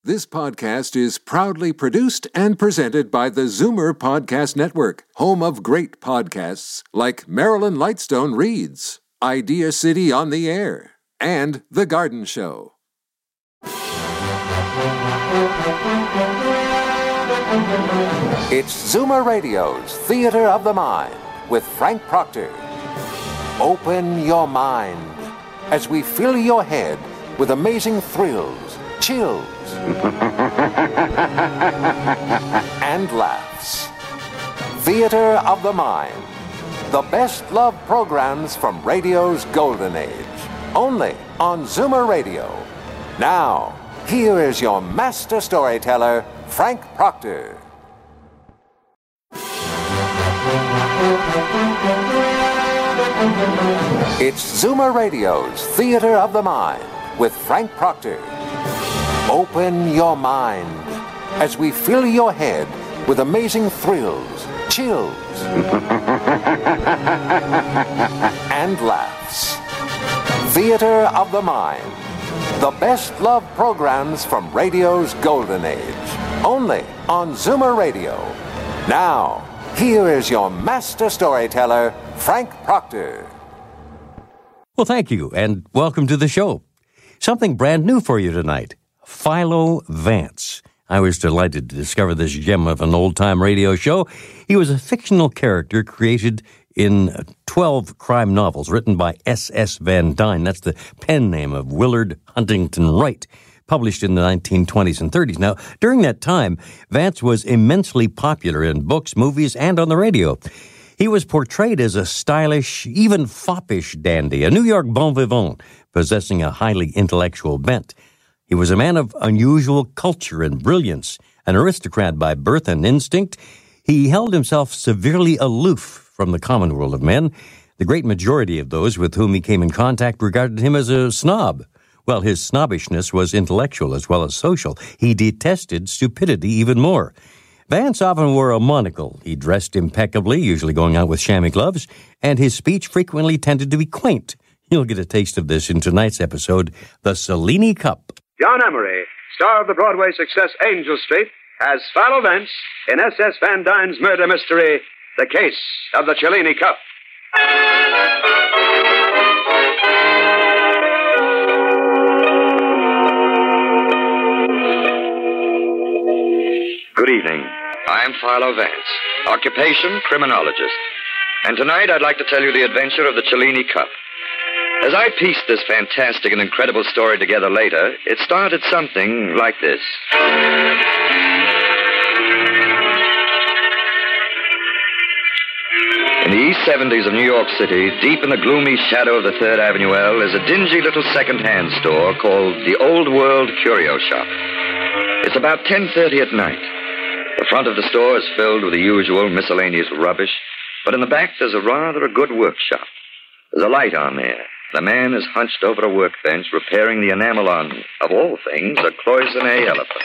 This podcast is proudly produced and presented by the Zoomer Podcast Network, home of great podcasts like Marilyn Lightstone Reads, Idea City on the Air, and The Garden Show. It's Zoomer Radio's Theater of the Mind with Frank Proctor. Open your mind as we fill your head with amazing thrills, chills, and laughs. Theater of the Mind. The best love programs from radio's golden age. Only on Zoomer Radio. Now, here is your master storyteller, Frank Proctor. It's Zoomer Radio's Theater of the Mind with Frank Proctor. Open your mind as we fill your head with amazing thrills, chills, and laughs. Theater of the Mind. The best love programs from radio's golden age. Only on Zoomer Radio. Now, here is your master storyteller, Frank Proctor. Well, thank you, and welcome to the show. Something brand new for you tonight. Philo Vance. I was delighted to discover this gem of an old-time radio show. He was a fictional character created in 12 crime novels written by S.S. Van Dyne. That's the pen name of Willard Huntington Wright, published in the 1920s and 30s. Now, during that time, Vance was immensely popular in books, movies, and on the radio. He was portrayed as a stylish, even foppish dandy, a New York bon vivant, possessing a highly intellectual bent. He was a man of unusual culture and brilliance, an aristocrat by birth and instinct. He held himself severely aloof from the common world of men. The great majority of those with whom he came in contact regarded him as a snob. Well, his snobbishness was intellectual as well as social. He detested stupidity even more. Vance often wore a monocle. He dressed impeccably, usually going out with chamois gloves, and his speech frequently tended to be quaint. You'll get a taste of this in tonight's episode, The Cellini Cup. John Emery, star of the Broadway success Angel Street, as Philo Vance in S.S. Van Dyne's murder mystery, The Case of the Cellini Cup. Good evening. I'm Philo Vance, occupation criminologist. And tonight I'd like to tell you the adventure of the Cellini Cup. As I pieced this fantastic and incredible story together later, it started something like this. In the East 70s of New York City, deep in the gloomy shadow of the 3rd Avenue L, is a dingy little second-hand store called the Old World Curio Shop. It's about 10:30 at night. The front of the store is filled with the usual miscellaneous rubbish, but in the back there's a good workshop. There's a light on there. The man is hunched over a workbench repairing the enamel on, of all things, a cloisonné elephant.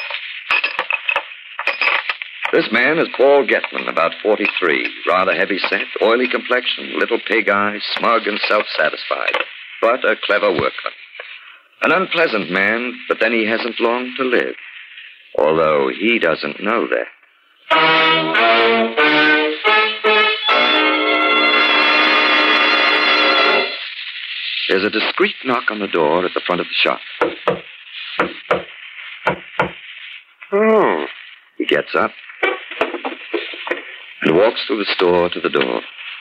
This man is Paul Getman, about 43, rather heavy-set, oily complexion, little pig eyes, smug and self-satisfied, but a clever workman. An unpleasant man, but then he hasn't long to live, although he doesn't know that. There's a discreet knock on the door at the front of the shop. Oh. He gets up and walks through the store to the door.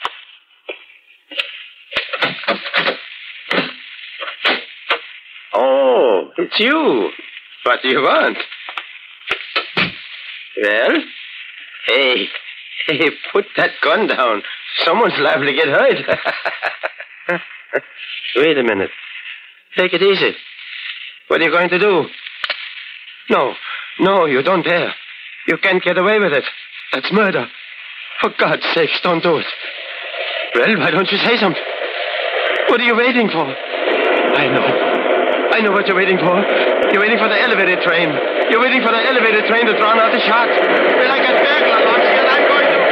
Oh, it's you. What do you want? Well? Hey, put that gun down. Someone's liable to get hurt. Wait a minute. Take it easy. What are you going to do? No, you don't dare. You can't get away with it. That's murder. For God's sakes, don't do it. Well, why don't you say something? What are you waiting for? I know what you're waiting for. You're waiting for the elevator train. You're waiting for the elevator train to drown out the shot. Well, I got burglar alarms here, and I'm going to...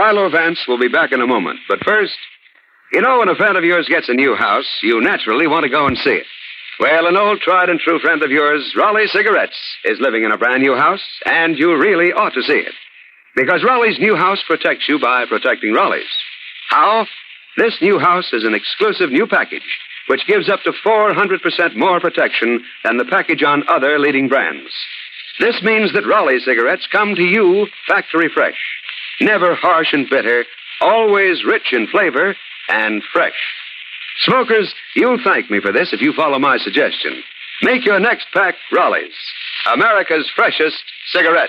Philo Vance will be back in a moment. But first, you know when a friend of yours gets a new house, you naturally want to go and see it. Well, an old tried and true friend of yours, Raleigh Cigarettes, is living in a brand new house, and you really ought to see it. Because Raleigh's new house protects you by protecting Raleigh's. How? This new house is an exclusive new package, which gives up to 400% more protection than the package on other leading brands. This means that Raleigh cigarettes come to you factory fresh. Never harsh and bitter, always rich in flavor and fresh. Smokers, you'll thank me for this if you follow my suggestion. Make your next pack Raleigh's, America's freshest cigarettes.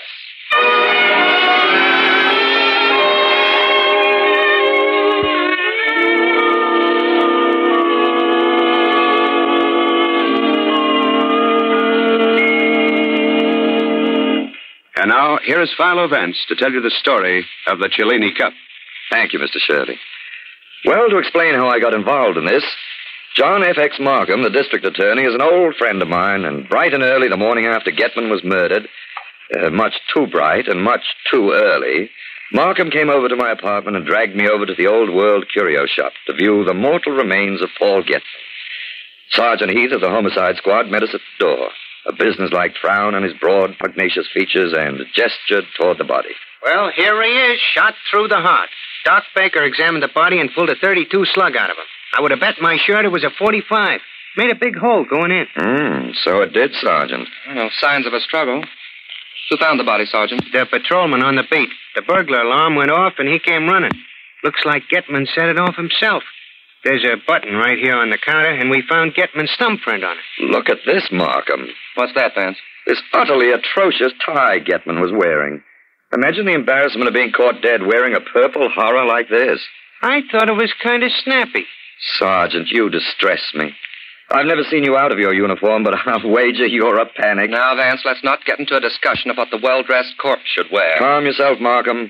And now, here is Philo Vance to tell you the story of the Cellini Cup. Thank you, Mr. Shirley. Well, to explain how I got involved in this, John F.X. Markham, the district attorney, is an old friend of mine, and bright and early the morning after Getman was murdered, much too bright and much too early, Markham came over to my apartment and dragged me over to the Old World Curio Shop to view the mortal remains of Paul Getman. Sergeant Heath of the Homicide Squad met us at the door, a businesslike frown on his broad, pugnacious features, and gestured toward the body. Well, here he is, shot through the heart. Doc Baker examined the body and pulled a .32 slug out of him. I would have bet my shirt it was a .45. Made a big hole going in. So it did, Sergeant. No signs of a struggle. Who found the body, Sergeant? The patrolman on the beat. The burglar alarm went off and he came running. Looks like Getman set it off himself. There's a button right here on the counter, and we found Getman's thumbprint on it. Look at this, Markham. What's that, Vance? This utterly atrocious tie Getman was wearing. Imagine the embarrassment of being caught dead wearing a purple horror like this. I thought it was kind of snappy. Sergeant, you distress me. I've never seen you out of your uniform, but I'll wager you're a panic. Now, Vance, let's not get into a discussion of what the well-dressed corpse should wear. Calm yourself, Markham.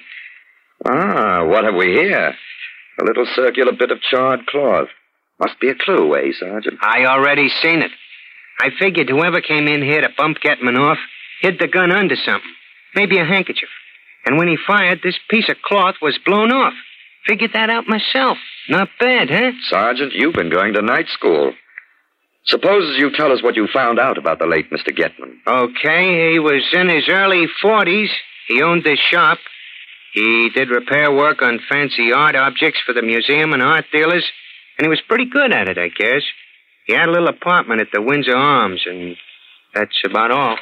What have we here? A little circular bit of charred cloth. Must be a clue, eh, Sergeant? I already seen it. I figured whoever came in here to bump Getman off hid the gun under something. Maybe a handkerchief. And when he fired, this piece of cloth was blown off. Figured that out myself. Not bad, huh? Sergeant, you've been going to night school. Suppose you tell us what you found out about the late Mr. Getman. Okay, he was in his early 40s. He owned this shop. He did repair work on fancy art objects for the museum and art dealers, and he was pretty good at it, I guess. He had a little apartment at the Windsor Arms, and that's about all.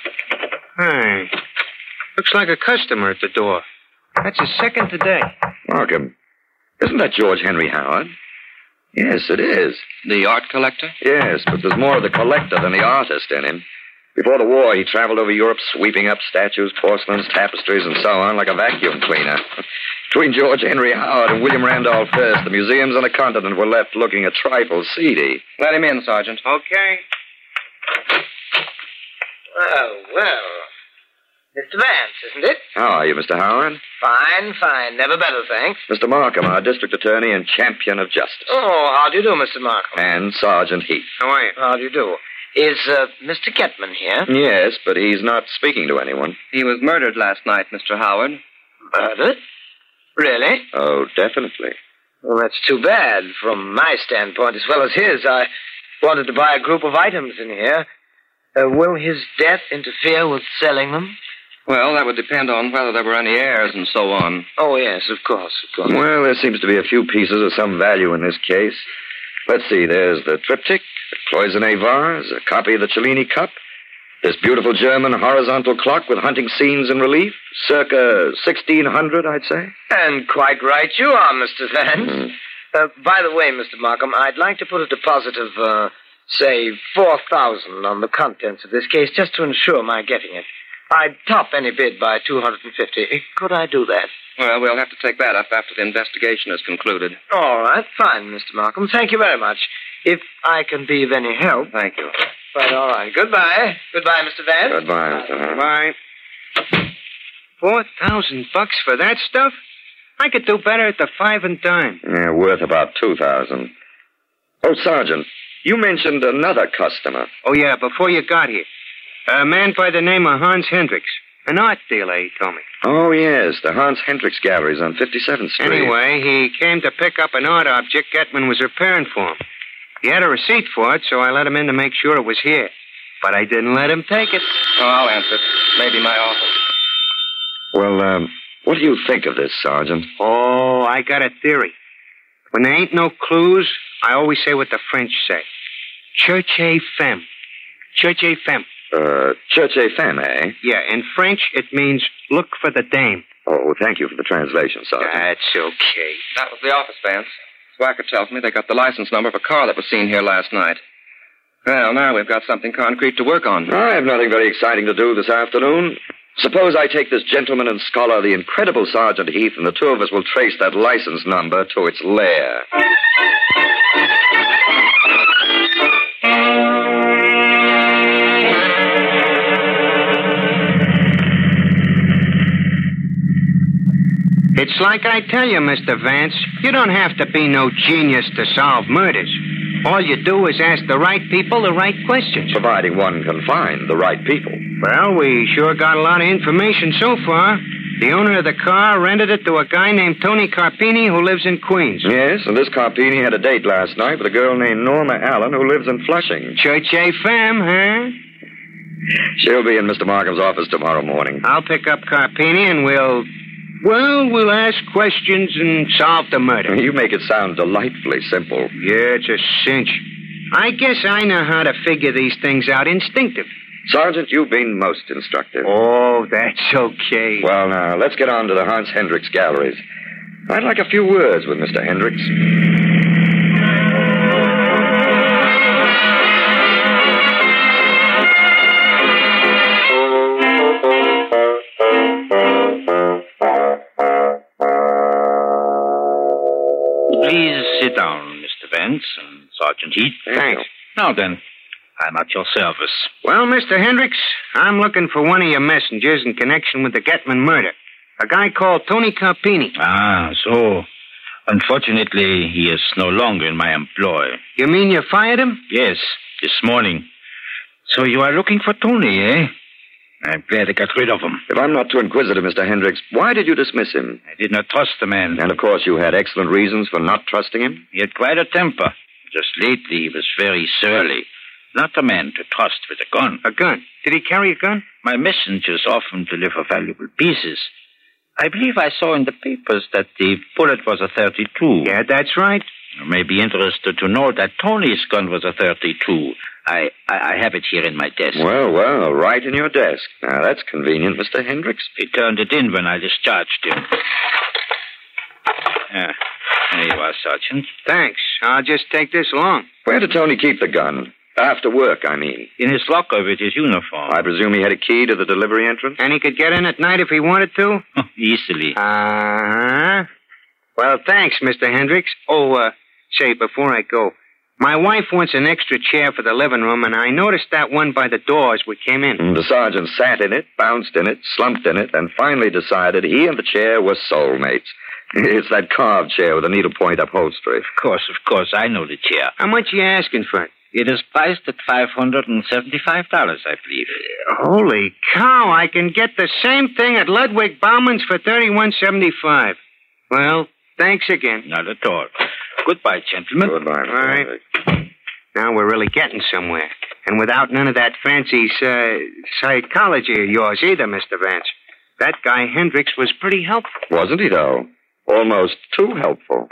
Hi. Looks like a customer at the door. That's his second today. Markham, isn't that George Henry Howard? Yes, it is. The art collector? Yes, but there's more of the collector than the artist in him. Before the war, he traveled over Europe sweeping up statues, porcelains, tapestries, and so on like a vacuum cleaner. Between George Henry Howard and William Randolph Hearst, the museums on the continent were left looking a trifle seedy. Let him in, Sergeant. Okay. Well. Mr. Vance, isn't it? How are you, Mr. Howard? Fine. Never better, thanks. Mr. Markham, our district attorney and champion of justice. Oh, how do you do, Mr. Markham? And Sergeant Heath. How are you? How do you do? Is Mr. Getman here? Yes, but he's not speaking to anyone. He was murdered last night, Mr. Howard. Murdered? Really? Oh, definitely. Well, that's too bad from my standpoint as well as his. I wanted to buy a group of items in here. Will his death interfere with selling them? Well, that would depend on whether there were any heirs and so on. Oh, yes, of course. Well, there seems to be a few pieces of some value in this case. Let's see, there's the triptych, the cloisonne vase, a copy of the Cellini Cup, this beautiful German horizontal clock with hunting scenes in relief, circa 1600, I'd say. And quite right you are, Mr. Vance. By the way, Mr. Markham, I'd like to put a deposit of, say, $4,000 on the contents of this case just to ensure my getting it. I'd top any bid by $250. Could I do that? Well, we'll have to take that up after the investigation is concluded. All right, fine, Mr. Markham. Thank you very much. If I can be of any help. Thank you. But all right. Goodbye. Goodbye, Mr. Vance. Goodbye, Mr. Howard. Goodbye. $4,000 for that stuff? I could do better at the 5 and dime. Yeah, worth about $2,000. Oh, Sergeant, you mentioned another customer. Oh, yeah, before you got here. A man by the name of Hans Hendricks. An art dealer, he told me. Oh, yes, the Hans Hendricks Galleries on 57th Street. Anyway, he came to pick up an art object Getman was repairing for him. He had a receipt for it, so I let him in to make sure it was here. But I didn't let him take it. Oh, I'll answer it. Maybe my office. Well, what do you think of this, Sergeant? Oh, I got a theory. When there ain't no clues, I always say what the French say. Cherchez femme. Cherchez femme. Cherchez femme, eh? Yeah, in French, it means look for the dame. Oh, thank you for the translation, Sergeant. That's okay. That was the office, Vance. Swacker tells me they got the license number of a car that was seen here last night. Well, now we've got something concrete to work on. I have nothing very exciting to do this afternoon. Suppose I take this gentleman and scholar, the incredible Sergeant Heath, and the two of us will trace that license number to its lair. It's like I tell you, Mr. Vance. You don't have to be no genius to solve murders. All you do is ask the right people the right questions. Providing one can find the right people. Well, we sure got a lot of information so far. The owner of the car rented it to a guy named Tony Carpini who lives in Queens. Yes, and this Carpini had a date last night with a girl named Norma Allen who lives in Flushing. Cherchez femme, huh? She'll be in Mr. Markham's office tomorrow morning. I'll pick up Carpini and we'll ask questions and solve the murder. You make it sound delightfully simple. Yeah, it's a cinch. I guess I know how to figure these things out instinctively. Sergeant, you've been most instructive. Oh, that's okay. Well, now, let's get on to the Hans Hendricks Galleries. I'd like a few words with Mr. Hendricks. Please sit down, Mr. Vance and Sergeant Heath. Thanks. Now then, I'm at your service. Well, Mr. Hendricks, I'm looking for one of your messengers in connection with the Getman murder. A guy called Tony Carpini. Ah, so. Unfortunately, he is no longer in my employ. You mean you fired him? Yes, this morning. So you are looking for Tony, eh? I'm glad I got rid of him. If I'm not too inquisitive, Mr. Hendricks, why did you dismiss him? I did not trust the man. And, of course, you had excellent reasons for not trusting him? He had quite a temper. Just lately, he was very surly. Not a man to trust with a gun. A gun? Did he carry a gun? My messengers often deliver valuable pieces. I believe I saw in the papers that the bullet was a .32. Yeah, that's right. You may be interested to know that Tony's gun was a .32. I have it here in my desk. Well, right in your desk. Now, that's convenient, Mr. Hendricks. He turned it in when I discharged him. There you are, Sergeant. Thanks. I'll just take this along. Where did Tony keep the gun? After work, I mean. In his locker with his uniform. I presume he had a key to the delivery entrance? And he could get in at night if he wanted to? Easily. Uh-huh. Well, thanks, Mr. Hendricks. Say, before I go, my wife wants an extra chair for the living room, and I noticed that one by the door as we came in. The sergeant sat in it, bounced in it, slumped in it, and finally decided he and the chair were soulmates. It's that carved chair with a needlepoint upholstery. Of course. I know the chair. How much you asking for it? It is priced at $575, I believe. Holy cow, I can get the same thing at Ludwig Bauman's for $31.75. Well, thanks again. Not at all. Goodbye, gentlemen. Goodbye. All right. Now we're really getting somewhere. And without none of that fancy psychology of yours either, Mr. Vance. That guy Hendricks was pretty helpful. Wasn't he, though? Almost too helpful.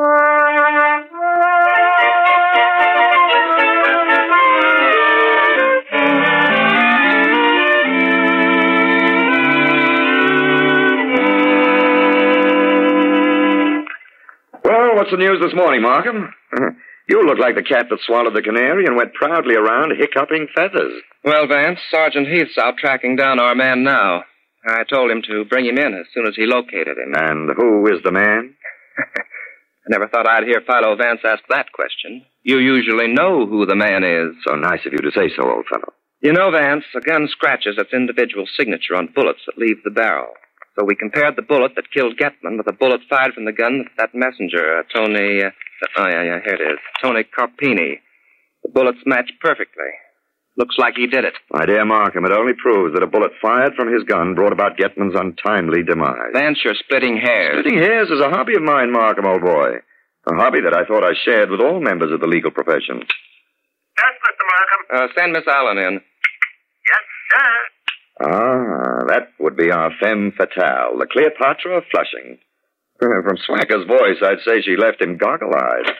Well, what's the news this morning, Markham? You look like the cat that swallowed the canary and went proudly around hiccuping feathers. Well, Vance, Sergeant Heath's out tracking down our man now. I told him to bring him in as soon as he located him. And who is the man? I never thought I'd hear Philo Vance ask that question. You usually know who the man is. So nice of you to say so, old fellow. You know, Vance, a gun scratches its individual signature on bullets that leave the barrel. So we compared the bullet that killed Getman with a bullet fired from the gun that messenger, Tony... here it is. Tony Carpini. The bullets match perfectly. Looks like he did it. My dear Markham, it only proves that a bullet fired from his gun brought about Getman's untimely demise. Vance, you're splitting hairs. Splitting hairs is a hobby of mine, Markham, old boy. A hobby that I thought I shared with all members of the legal profession. Yes, Mr. Markham. Send Miss Allen in. Yes, sir. Ah, that would be our femme fatale, the Cleopatra of Flushing. From Swacker's voice, I'd say she left him goggle-eyed.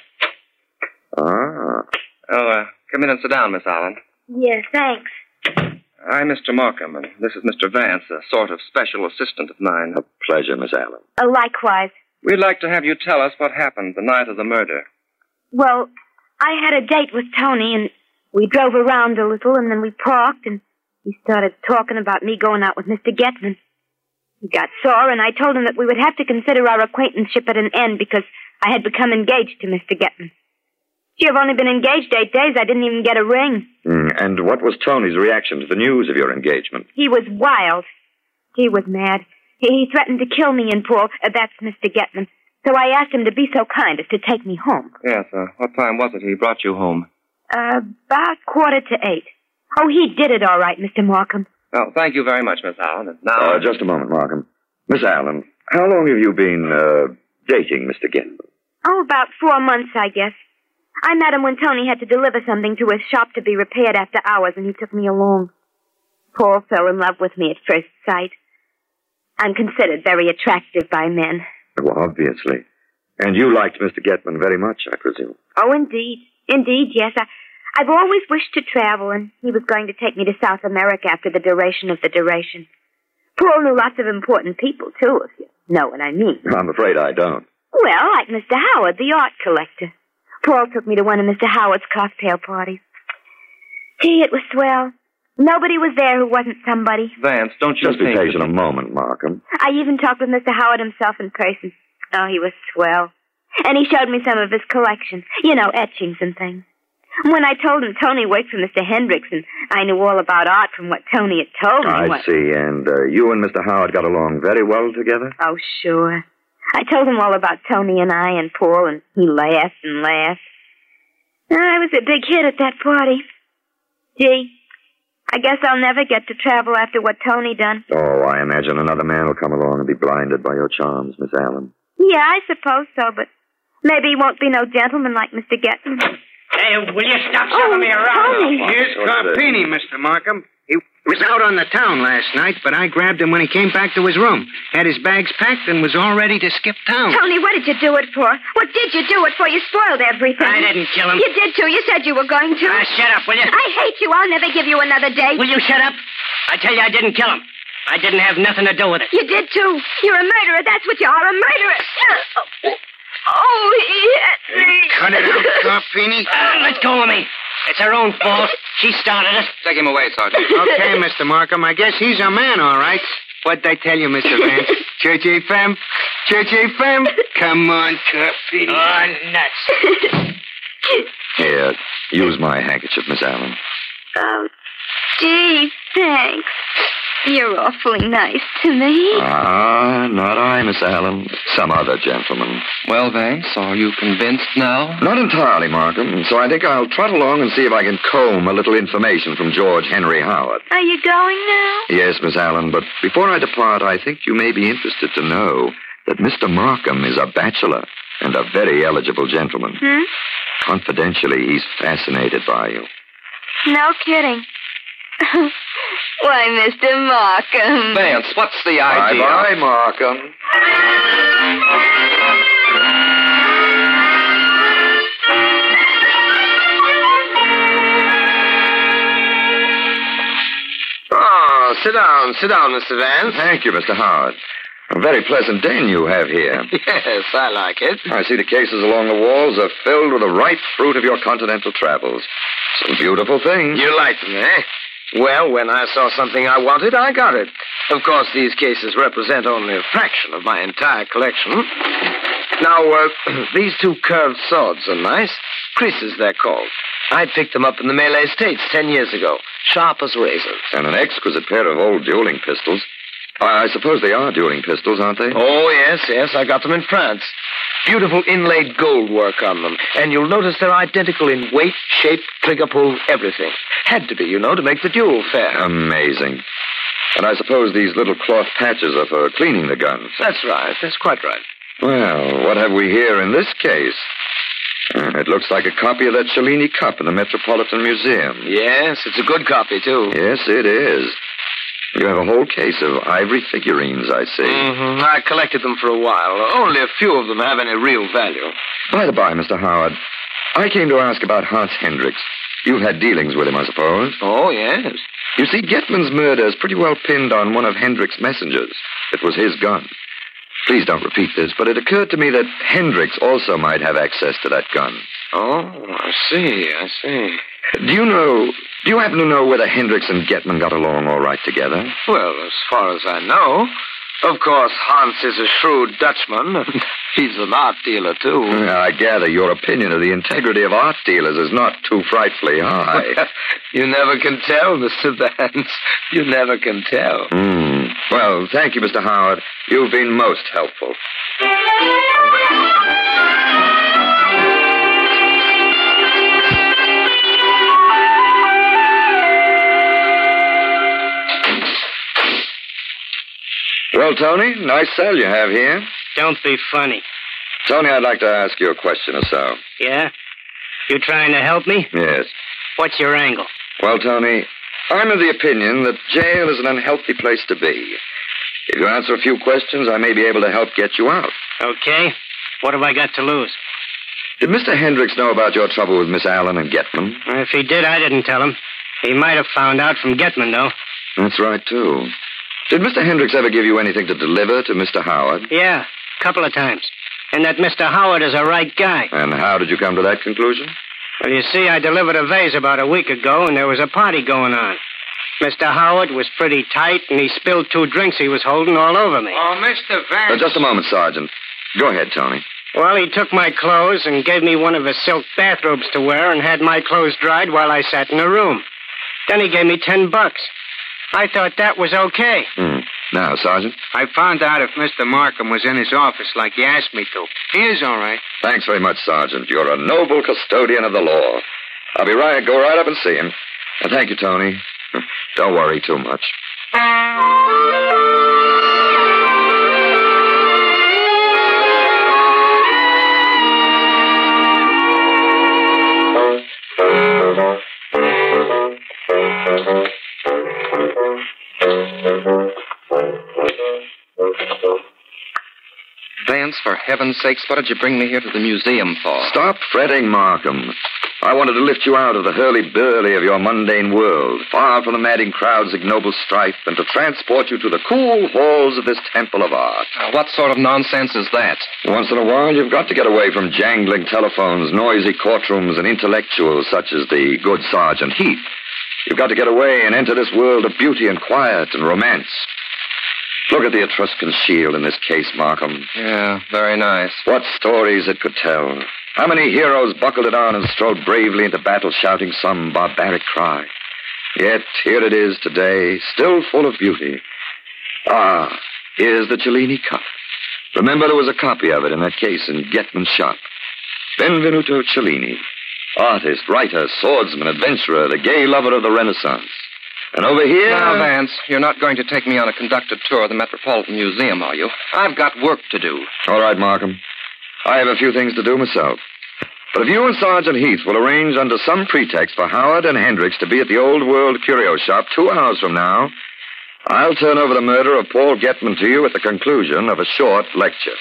Ah. Oh, come in and sit down, Miss Allen. Yes, thanks. I'm Mr. Markham, and this is Mr. Vance, a sort of special assistant of mine. A pleasure, Miss Allen. Likewise. We'd like to have you tell us what happened the night of the murder. Well, I had a date with Tony, and we drove around a little, and then we parked, and he started talking about me going out with Mr. Getman. He got sore, and I told him that we would have to consider our acquaintanceship at an end because I had become engaged to Mr. Getman. Gee, I've only been engaged 8 days. I didn't even get a ring. And what was Tony's reaction to the news of your engagement? He was wild. He was mad. He threatened to kill me and Paul. That's Mr. Getman. So I asked him to be so kind as to take me home. Yes, what time was it he brought you home? About 7:45. Oh, he did it all right, Mr. Markham. Well, thank you very much, Miss Allen. And now... just a moment, Markham. Miss Allen, how long have you been, dating Mr. Getman? Oh, about 4 months, I guess. I met him when Tony had to deliver something to his shop to be repaired after hours, and he took me along. Paul fell in love with me at first sight. I'm considered very attractive by men. Well, obviously. And you liked Mr. Getman very much, I presume. Oh, indeed. Indeed, yes. I've always wished to travel, and he was going to take me to South America after the duration of the duration. Paul knew lots of important people, too, if you know what I mean. I'm afraid I don't. Well, like Mr. Howard, the art collector. Paul took me to one of Mr. Howard's cocktail parties. Gee, it was swell. Nobody was there who wasn't somebody. Vance, don't you Just be think... patient a moment, Markham. I even talked with Mr. Howard himself in person. Oh, he was swell. And he showed me some of his collection. You know, etchings and things. When I told him Tony worked for Mr. Hendricks, and I knew all about art from what Tony had told me. I see. And you and Mr. Howard got along very well together? Oh, sure. I told him all about Tony and I and Paul, and he laughed and laughed. I was a big hit at that party. Gee, I guess I'll never get to travel after what Tony done. Oh, I imagine another man will come along and be blinded by your charms, Miss Allen. Yeah, I suppose so, but maybe he won't be no gentleman like Mr. Getman. Hey, will you stop shoving me around? Tony. Here's Carpini, Mr. Markham. He was out on the town last night, but I grabbed him when he came back to his room. Had his bags packed and was all ready to skip town. Tony, what did you do it for? What did you do it for? You spoiled everything. I didn't kill him. You did, too. You said you were going to. Shut up, will you? I hate you. I'll never give you another date. Will you shut up? I tell you, I didn't kill him. I didn't have nothing to do with it. You did, too. You're a murderer. That's what you are, a murderer. Oh, he hit me. Cut it out, Carpini. Let go of me. It's her own fault. She started it. Take him away, Sergeant. Okay, Mr. Markham. I guess he's a man, all right. What'd I tell you, Mr. Vance? Church-y femme? Church-y femme? Come on, Carpini. Oh, nuts. Here, use my handkerchief, Miss Allen. Oh, gee, thanks. You're awfully nice to me. Not I, Miss Allen. Some other gentleman. Well, Vance, are you convinced now? Not entirely, Markham. So I think I'll trot along and see if I can comb a little information from George Henry Howard. Are you going now? Yes, Miss Allen, but before I depart, I think you may be interested to know that Mr. Markham is a bachelor and a very eligible gentleman. Confidentially, he's fascinated by you. No kidding. Why, Mr. Markham. Vance, what's the idea? Bye-bye, Markham. Oh, sit down, Mr. Vance. Thank you, Mr. Howard. A very pleasant den you have here. Yes, I like it. I see the cases along the walls are filled with the ripe fruit of your continental travels. Some beautiful things. You like them, eh? Well, when I saw something I wanted, I got it. Of course, these cases represent only a fraction of my entire collection. Now, these two curved swords are nice. Krises, they're called. I picked them up in the Malay States 10 years ago. Sharp as razors. And an exquisite pair of old dueling pistols. I suppose they are dueling pistols, aren't they? Oh, yes. I got them in France. Beautiful inlaid gold work on them. And you'll notice they're identical in weight, shape, trigger pull, everything. Had to be, you know, to make the duel fair. Amazing. And I suppose these little cloth patches are for cleaning the guns. That's right. That's quite right. Well, what have we here in this case? It looks like a copy of that Cellini cup in the Metropolitan Museum. Yes, it's a good copy, too. Yes, it is. You have a whole case of ivory figurines, I see. Mm-hmm. I collected them for a while. Only a few of them have any real value. By the by, Mr. Howard, I came to ask about Hans Hendricks. You've had dealings with him, I suppose. Oh, yes. You see, Getman's murder is pretty well pinned on one of Hendricks' messengers. It was his gun. Please don't repeat this, but it occurred to me that Hendricks also might have access to that gun. Oh, I see. Do you happen to know whether Hendricks and Getman got along all right together? Well, as far as I know. Of course, Hans is a shrewd Dutchman, and he's an art dealer, too. I gather your opinion of the integrity of art dealers is not too frightfully high. You never can tell, Mr. Vance. You never can tell. Well, thank you, Mr. Howard. You've been most helpful. Well, Tony, nice cell you have here. Don't be funny. Tony, I'd like to ask you a question or so. Yeah? You trying to help me? Yes. What's your angle? Well, Tony, I'm of the opinion that jail is an unhealthy place to be. If you answer a few questions, I may be able to help get you out. Okay. What have I got to lose? Did Mr. Hendricks know about your trouble with Miss Allen and Getman? If he did, I didn't tell him. He might have found out from Getman, though. That's right, too. Did Mr. Hendricks ever give you anything to deliver to Mr. Howard? Yeah, a couple of times. And that Mr. Howard is a right guy. And how did you come to that conclusion? Well, you see, I delivered a vase about a week ago, and there was a party going on. Mr. Howard was pretty tight, and he spilled 2 drinks he was holding all over me. Oh, Mr. Vance. Just a moment, Sergeant. Go ahead, Tony. Well, he took my clothes and gave me one of his silk bathrobes to wear and had my clothes dried while I sat in the room. Then he gave me $10. I thought that was okay. Now, Sergeant? I found out if Mr. Markham was in his office like he asked me to. He is all right. Thanks very much, Sergeant. You're a noble custodian of the law. I'll go right up and see him. And thank you, Tony. Don't worry too much. Vance, for heaven's sakes, what did you bring me here to the museum for? Stop fretting, Markham. I wanted to lift you out of the hurly-burly of your mundane world, far from the madding crowd's ignoble strife, and to transport you to the cool halls of this temple of art. What sort of nonsense is that? Once in a while, you've got to get away from jangling telephones, noisy courtrooms, and intellectuals such as the good Sergeant Heath. You've got to get away and enter this world of beauty and quiet and romance. Look at the Etruscan shield in this case, Markham. Yeah, very nice. What stories it could tell. How many heroes buckled it on and strode bravely into battle shouting some barbaric cry. Yet here it is today, still full of beauty. Ah, here's the Cellini cup. Remember, there was a copy of it in that case in Getman's shop. Benvenuto Cellini. Artist, writer, swordsman, adventurer, the gay lover of the Renaissance. And over here... Now, Vance, you're not going to take me on a conducted tour of the Metropolitan Museum, are you? I've got work to do. All right, Markham. I have a few things to do myself. But if you and Sergeant Heath will arrange under some pretext for Howard and Hendricks to be at the Old World Curio Shop 2 hours from now, I'll turn over the murder of Paul Getman to you at the conclusion of a short lecture.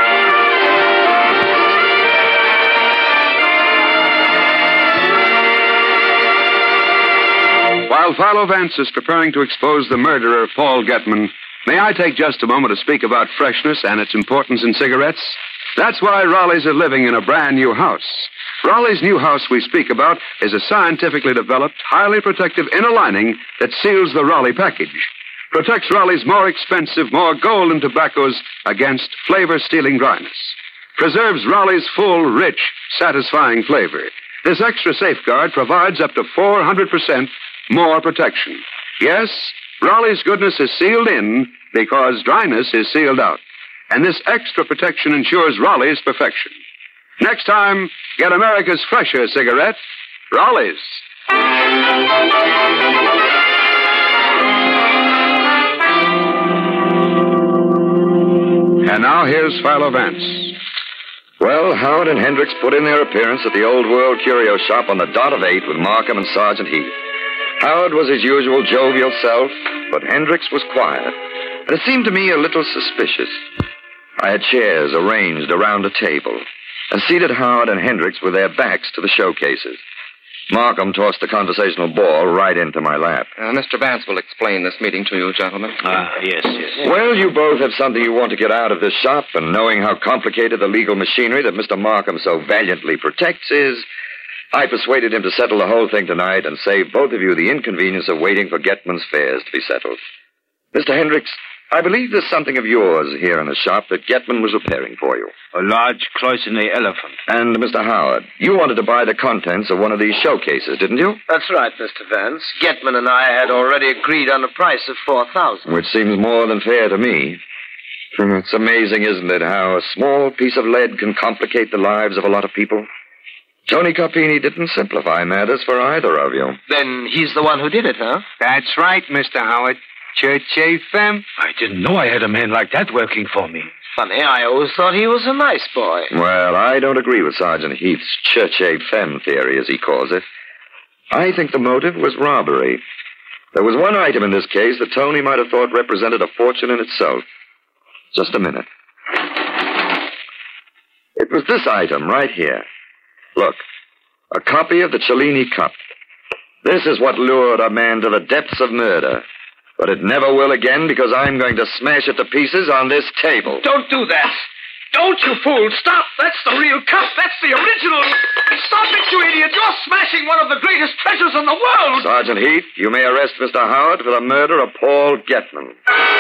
While Philo Vance is preparing to expose the murderer of Paul Getman, may I take just a moment to speak about freshness and its importance in cigarettes? That's why Raleighs are living in a brand new house. Raleigh's new house we speak about is a scientifically developed, highly protective inner lining that seals the Raleigh package. Protects Raleigh's more expensive, more golden tobaccos against flavor-stealing dryness. Preserves Raleigh's full, rich, satisfying flavor. This extra safeguard provides up to 400% more protection. Yes, Raleigh's goodness is sealed in because dryness is sealed out. And this extra protection ensures Raleigh's perfection. Next time, get America's fresher cigarette, Raleigh's. And now here's Philo Vance. Well, Howard and Hendricks put in their appearance at the Old World Curio Shop on the dot of 8 with Markham and Sergeant Heath. Howard was his usual jovial self, but Hendricks was quiet, and it seemed to me a little suspicious. I had chairs arranged around a table, and seated Howard and Hendricks with their backs to the showcases. Markham tossed the conversational ball right into my lap. Mr. Vance will explain this meeting to you, gentlemen. Yes. Well, you both have something you want to get out of this shop, and knowing how complicated the legal machinery that Mr. Markham so valiantly protects is, I persuaded him to settle the whole thing tonight and save both of you the inconvenience of waiting for Getman's fares to be settled. Mr. Hendricks, I believe there's something of yours here in the shop that Getman was repairing for you. A large Cloisonne elephant. And, Mr. Howard, you wanted to buy the contents of one of these showcases, didn't you? That's right, Mr. Vance. Getman and I had already agreed on a price of $4,000. Which seems more than fair to me. It's amazing, isn't it, how a small piece of lead can complicate the lives of a lot of people? Tony Carpini didn't simplify matters for either of you. Then he's the one who did it, huh? That's right, Mr. Howard. Church femme. I didn't know I had a man like that working for me. Funny, I always thought he was a nice boy. Well, I don't agree with Sergeant Heath's cherche femme theory, as he calls it. I think the motive was robbery. There was one item in this case that Tony might have thought represented a fortune in itself. Just a minute. It was this item right here. Look, a copy of the Cellini Cup. This is what lured a man to the depths of murder. But it never will again because I'm going to smash it to pieces on this table. Don't do that. Don't, you fool. Stop. That's the real cup. That's the original. Stop it, you idiot. You're smashing one of the greatest treasures in the world. Sergeant Heath, you may arrest Mr. Howard for the murder of Paul Getman.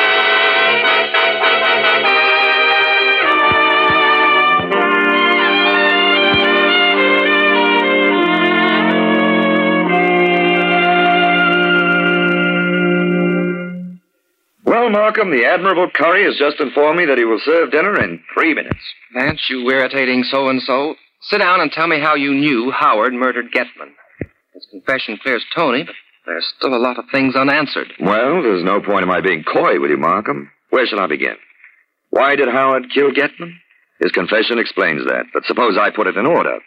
Well, Markham, the Admirable Curry has just informed me that he will serve dinner in 3 minutes. Vance, you irritating so-and-so. Sit down and tell me how you knew Howard murdered Getman. His confession clears Tony, but there's still a lot of things unanswered. Well, there's no point in my being coy with you, Markham. Where shall I begin? Why did Howard kill Getman? His confession explains that, but suppose I put it in order.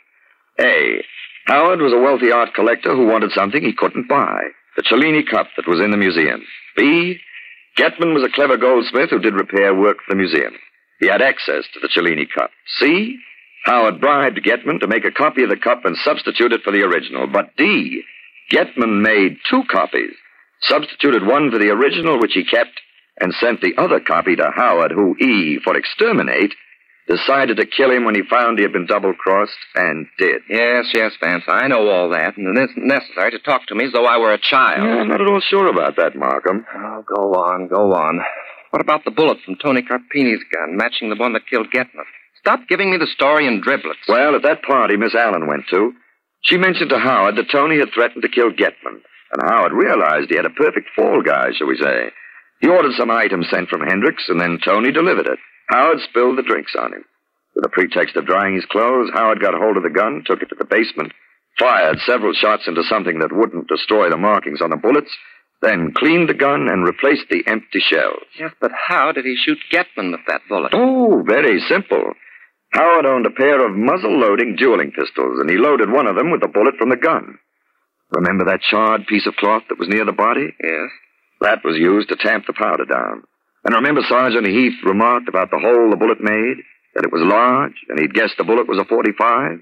A. Howard was a wealthy art collector who wanted something he couldn't buy. The Cellini Cup that was in the museum. B. Getman was a clever goldsmith who did repair work for the museum. He had access to the Cellini Cup. C. Howard bribed Getman to make a copy of the cup and substitute it for the original. But D. Getman made 2 copies, substituted one for the original, which he kept, and sent the other copy to Howard, who, E, for exterminate, decided to kill him when he found he had been double-crossed, and did. Yes, Vance, I know all that, and it isn't necessary to talk to me as though I were a child. Yeah, I'm not at all sure about that, Markham. Oh, go on. What about the bullet from Tony Carpini's gun, matching the one that killed Getman? Stop giving me the story in driblets. Well, at that party Miss Allen went to, she mentioned to Howard that Tony had threatened to kill Getman, and Howard realized he had a perfect fall guy, shall we say. He ordered some item sent from Hendricks, and then Tony delivered it. Howard spilled the drinks on him. With the pretext of drying his clothes, Howard got hold of the gun, took it to the basement, fired several shots into something that wouldn't destroy the markings on the bullets, then cleaned the gun and replaced the empty shells. Yes, but how did he shoot Getman with that bullet? Oh, very simple. Howard owned a pair of muzzle-loading dueling pistols, and he loaded one of them with the bullet from the gun. Remember that charred piece of cloth that was near the body? Yes. That was used to tamp the powder down. And remember Sergeant Heath remarked about the hole the bullet made? That it was large, and he'd guessed the bullet was a .45?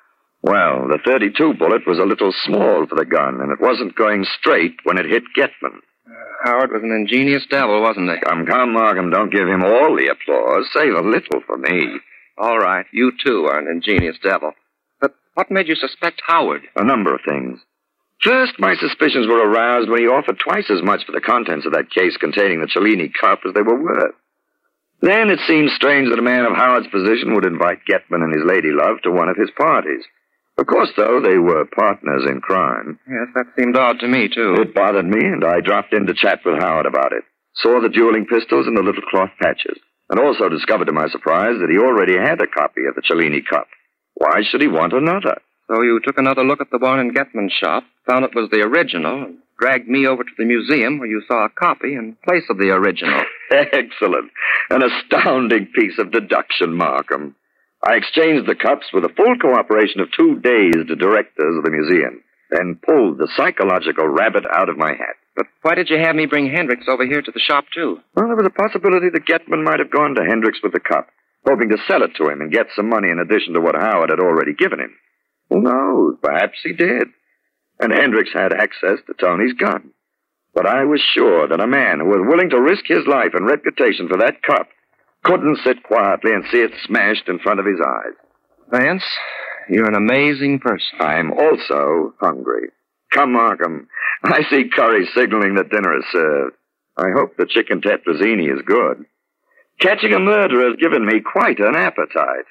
Well, the .32 bullet was a little small for the gun, and it wasn't going straight when it hit Getman. Howard was an ingenious devil, wasn't he? Come, Markham, don't give him all the applause. Save a little for me. All right, you too are an ingenious devil. But what made you suspect Howard? A number of things. First, my suspicions were aroused when he offered twice as much for the contents of that case containing the Cellini Cup as they were worth. Then it seemed strange that a man of Howard's position would invite Getman and his lady love to one of his parties. Of course, though, they were partners in crime. Yes, that seemed odd to me, too. It bothered me, and I dropped in to chat with Howard about it. Saw the dueling pistols and the little cloth patches, and also discovered to my surprise that he already had a copy of the Cellini Cup. Why should he want another? So you took another look at the one in Getman's shop, found it was the original, and dragged me over to the museum where you saw a copy in place of the original. Excellent. An astounding piece of deduction, Markham. I exchanged the cups with the full cooperation of 2 dazed directors of the museum, then pulled the psychological rabbit out of my hat. But why did you have me bring Hendricks over here to the shop, too? Well, there was a possibility that Getman might have gone to Hendricks with the cup, hoping to sell it to him and get some money in addition to what Howard had already given him. Who knows? Perhaps he did. And Hendricks had access to Tony's gun. But I was sure that a man who was willing to risk his life and reputation for that cup couldn't sit quietly and see it smashed in front of his eyes. Vance, you're an amazing person. I'm also hungry. Come, Markham. I see Curry signaling that dinner is served. I hope the chicken tetrazzini is good. Catching a murderer has given me quite an appetite.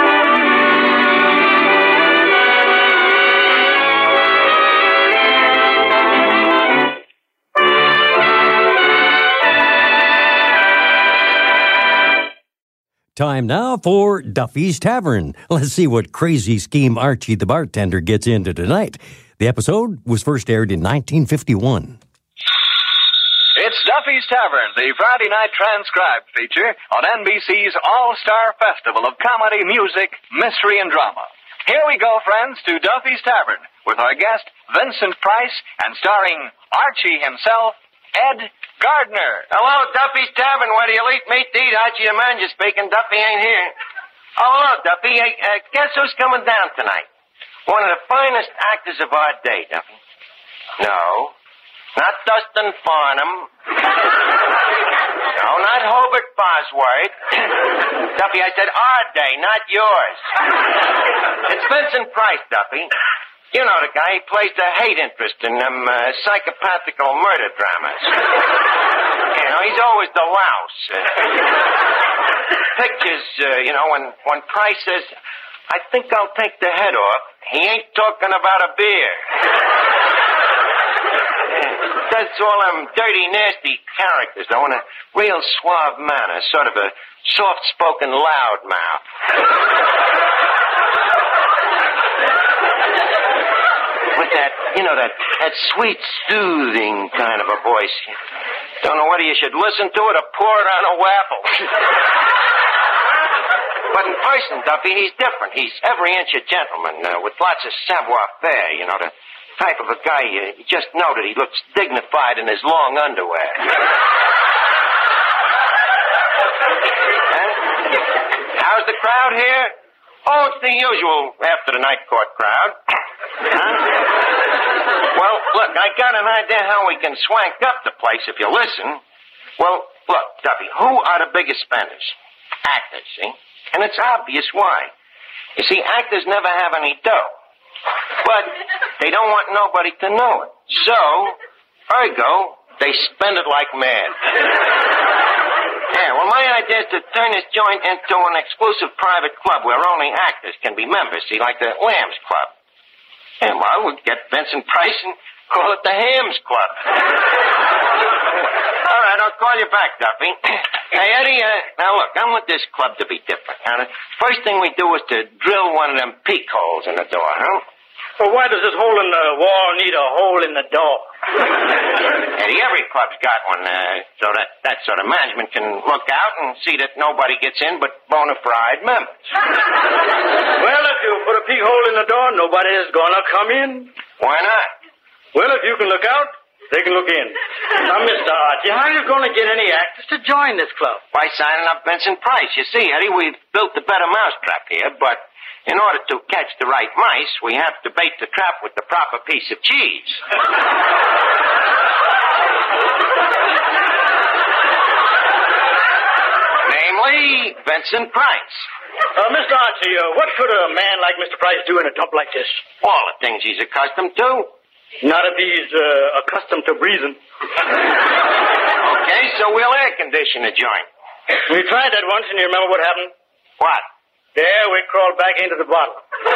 Time now for Duffy's Tavern. Let's see what crazy scheme Archie the bartender gets into tonight. The episode was first aired in 1951. It's Duffy's Tavern, the Friday night transcribed feature on NBC's All-Star Festival of Comedy, Music, Mystery, and Drama. Here we go, friends, to Duffy's Tavern with our guest, Vincent Price, and starring Archie himself, Ed Gardner. Hello, Duffy's Tavern. Where do you eat meat to eat? Archie the manager speaking. Duffy ain't here. Oh, hello, Duffy. Hey, guess who's coming down tonight? One of the finest actors of our day, Duffy. No. Not Dustin Farnham. No, not Hobart Bosworth. Duffy, I said our day, not yours. It's Vincent Price, Duffy. You know the guy. He plays the hate interest in them psychopathical murder dramas. You know, he's always the louse. Pictures, when Price says, I think I'll take the head off, he ain't talking about a beer. That's all them dirty, nasty characters, though, in a real suave manner, sort of a soft-spoken loudmouth. With that sweet, soothing kind of a voice. Don't know whether you should listen to it or pour it on a waffle. But in person, Duffy, he's different. He's every inch a gentleman, with lots of savoir-faire, the type of a guy you just know that he looks dignified in his long underwear. How's the crowd here? Oh, it's the usual after the night court crowd. Well, look, I got an idea how we can swank up the place if you listen. Well, look, Duffy, who are the biggest spenders? Actors, see? And it's obvious why. You see, actors never have any dough. But they don't want nobody to know it. So, ergo, they spend it like mad. Yeah, well, my idea is to turn this joint into an exclusive private club where only actors can be members, see, like the Lambs Club. And, well, we'll get Vincent Price and call it the Hams Club. All right, I'll call you back, Duffy. Hey, Eddie, now look, I want this club to be different. Now, the first thing we do is to drill one of them peak holes in the door, huh? Well, why does this hole in the wall need a hole in the door? Eddie, every club's got one, so that sort of management can look out and see that nobody gets in but bona fide members. Well, if you put a peek hole in the door, nobody is gonna come in. Why not? Well, if you can look out, they can look in. Now, Mr. Archie, how are you going to get any actors to join this club? By signing up Vincent Price. You see, Eddie, we've built a better mousetrap here, but in order to catch the right mice, we have to bait the trap with the proper piece of cheese. Namely, Vincent Price. Mr. Archie, what could a man like Mr. Price do in a dump like this? All the things he's accustomed to. Not if he's accustomed to breathing. Okay, so we'll air condition the joint. We tried that once, and you remember what happened? What? There, we crawled back into the bottle.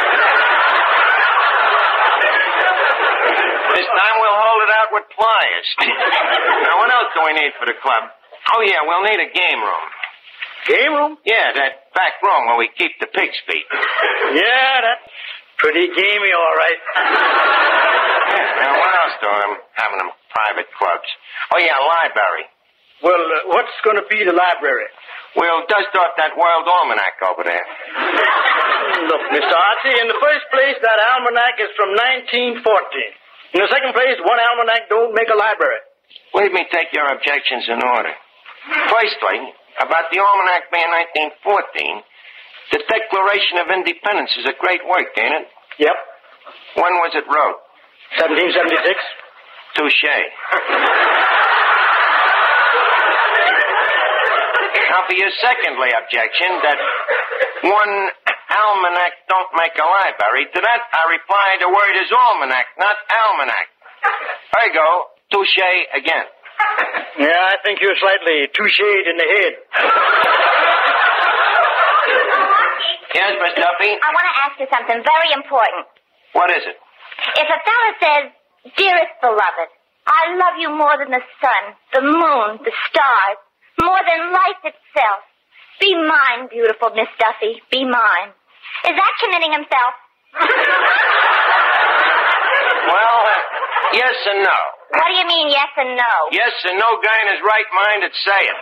This time we'll hold it out with pliers. Now, what else do we need for the club? Oh, yeah, we'll need a game room. Game room? Yeah, that back room where we keep the pig's feet. Yeah, Pretty gamey, all right. Yeah, now what else do I'm having them private clubs? Oh, yeah, library. Well, what's going to be the library? We'll dust off that World Almanac over there. Look, Mr. Archie, in the first place, that almanac is from 1914. In the second place, one almanac don't make a library. Let me take your objections in order. Firstly, about the almanac being 1914, the Declaration of Independence is a great work, ain't it? Yep. When was it wrote? 1776. Touché. Now, for your secondly objection, that one almanac don't make a library, to that I reply the word is almanac, not almanac. Ergo, touché again. Yeah, I think you're slightly touchéed in the head. Yes, Miss Duffy? I want to ask you something very important. What is it? If a fella says, dearest beloved, I love you more than the sun, the moon, the stars, more than life itself. Be mine, beautiful Miss Duffy, be mine. Is that committing himself? Well, yes and no. What do you mean, yes and no? Yes and no guy in his right mind would say it.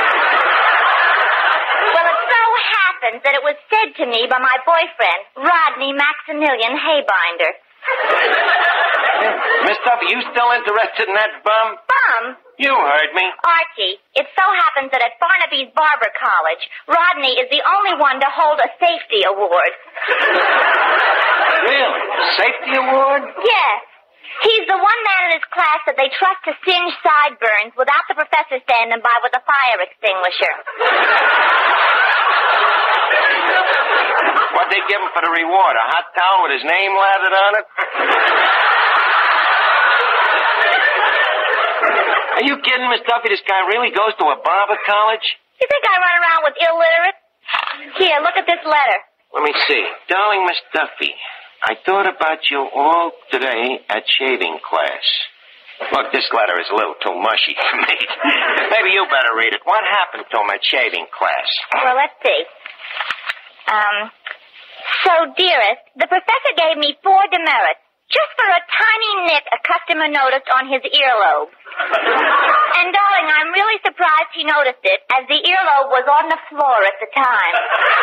Well, it so happens that it was said to me by my boyfriend, Rodney Maximilian Haybinder. Miss Duffy, you still interested in that bum? Bum? You heard me. Archie, it so happens that at Barnaby's Barber College, Rodney is the only one to hold a safety award. Really? Safety award? Yes. He's the one man in his class that they trust to singe sideburns without the professor standing by with a fire extinguisher. What'd they give him for the reward? A hot towel with his name lathered on it? Are you kidding, Miss Duffy? This guy really goes to a barber college? You think I run around with illiterate? Here, look at this letter. Let me see. Darling Miss Duffy, I thought about you all today at shaving class. Look, this letter is a little too mushy for me. Maybe you better read it. What happened to him at shaving class? Well, let's see. So, dearest, the professor gave me 4 demerits. Just for a tiny nick a customer noticed on his earlobe. And, darling, I'm really surprised he noticed it, as the earlobe was on the floor at the time.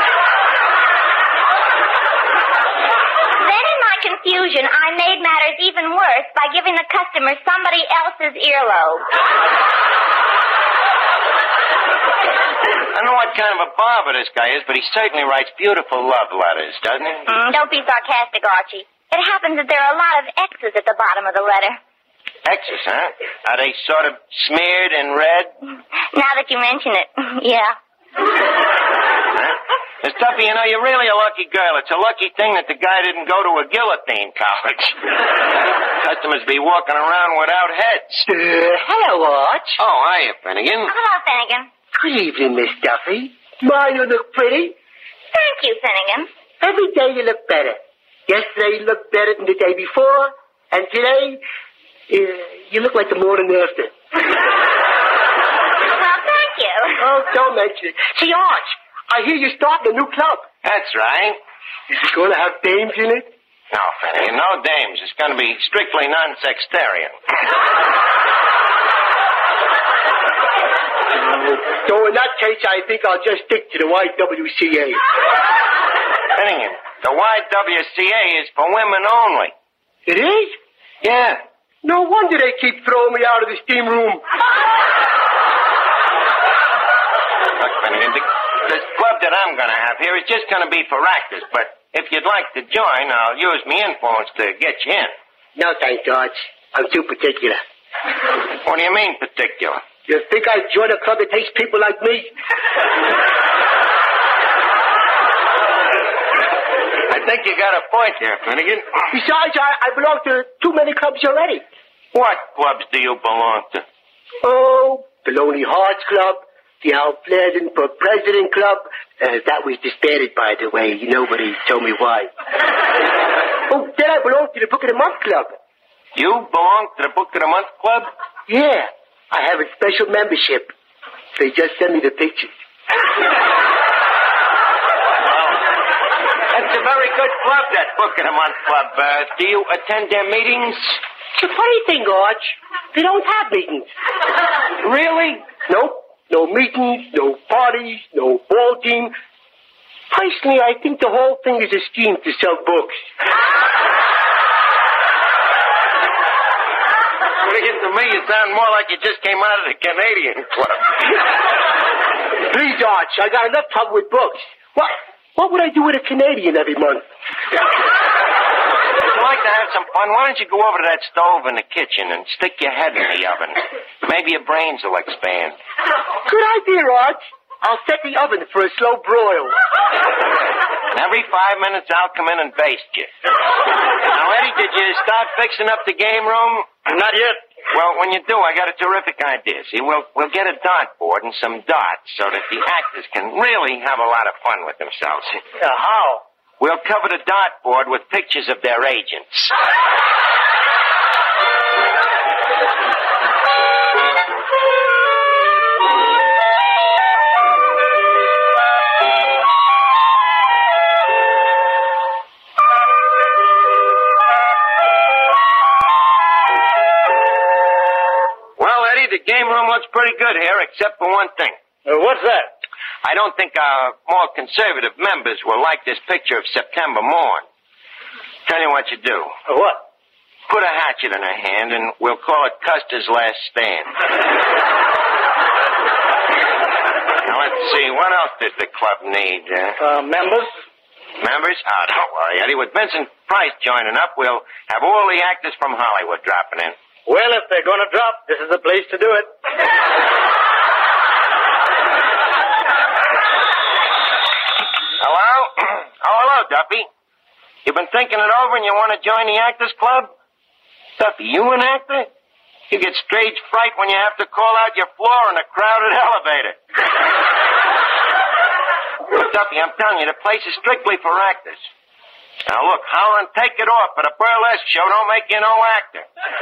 Then, in my confusion, I made matters even worse by giving the customer somebody else's earlobe. I don't know what kind of a barber this guy is, but he certainly writes beautiful love letters, doesn't he? Don't be sarcastic, Archie. It happens that there are a lot of X's at the bottom of the letter. X's, huh? Are they sort of smeared in red? Now that you mention it, yeah. Huh? Miss Duffy, you know, you're really a lucky girl. It's a lucky thing that the guy didn't go to a guillotine college. Customers be walking around without heads. Hello, Arch. Oh, hiya, Finnegan. Hello, Finnegan. Good evening, Miss Duffy. My, you look pretty. Thank you, Finnegan. Every day you look better. Yesterday you looked better than the day before, and today you look like the morning after. Well, thank you. Oh, don't mention it. See, Arch, I hear you're starting a new club. That's right. Is it going to have dames in it? No, Finnegan, no dames. It's going to be strictly non-sextarian. So in that case, I think I'll just stick to the YWCA. Finnegan, the YWCA is for women only. It is? Yeah. No wonder they keep throwing me out of the steam room. Look, Finnegan, the club that I'm going to have here is just going to be for actors, but if you'd like to join, I'll use my influence to get you in. No, thanks, Arch. I'm too particular. What do you mean, particular? You think I'd join a club that takes people like me? I think you got a point there, Finnegan. Besides, I belong to too many clubs already. What clubs do you belong to? Oh, the Lonely Hearts Club, the Outflared for President Club. That was disbanded, by the way. Nobody told me why. Oh, then I belong to the Book of the Month Club. You belong to the Book of the Month Club? Yeah, I have a special membership. They just send me the pictures. That's a very good club, that Book of the Month Club. Do you attend their meetings? It's a funny thing, Arch. They don't have meetings. Really? Nope. No meetings, no parties, no ball team. Personally, I think the whole thing is a scheme to sell books. To me, you sound more like you just came out of the Canadian Club. Please, Arch, I got enough trouble with books. What would I do with a Canadian every month? If you'd like to have some fun, why don't you go over to that stove in the kitchen and stick your head in the oven? Maybe your brains will expand. Good idea, Arch. I'll set the oven for a slow broil. And every 5 minutes, I'll come in and baste you. Now, Eddie, did you start fixing up the game room? Not yet. Well, when you do, I got a terrific idea. See, we'll get a dartboard and some dots so that the actors can really have a lot of fun with themselves. How? We'll cover the dartboard with pictures of their agents. The game room looks pretty good here, except for one thing. What's that? I don't think our more conservative members will like this picture of September morn. Tell you what you do. What? Put a hatchet in her hand, and we'll call it Custer's Last Stand. Now, let's see. What else does the club need? Members? Members? Oh, don't worry, Eddie. With Vincent Price joining up, we'll have all the actors from Hollywood dropping in. Well, if they're going to drop, this is the place to do it. Hello? Oh, hello, Duffy. You've been thinking it over and you want to join the Actors Club? Duffy, you an actor? You get stage fright when you have to call out your floor in a crowded elevator. But, Duffy, I'm telling you, the place is strictly for actors. Now, look, holler and take it off, but a burlesque show don't make you no actor.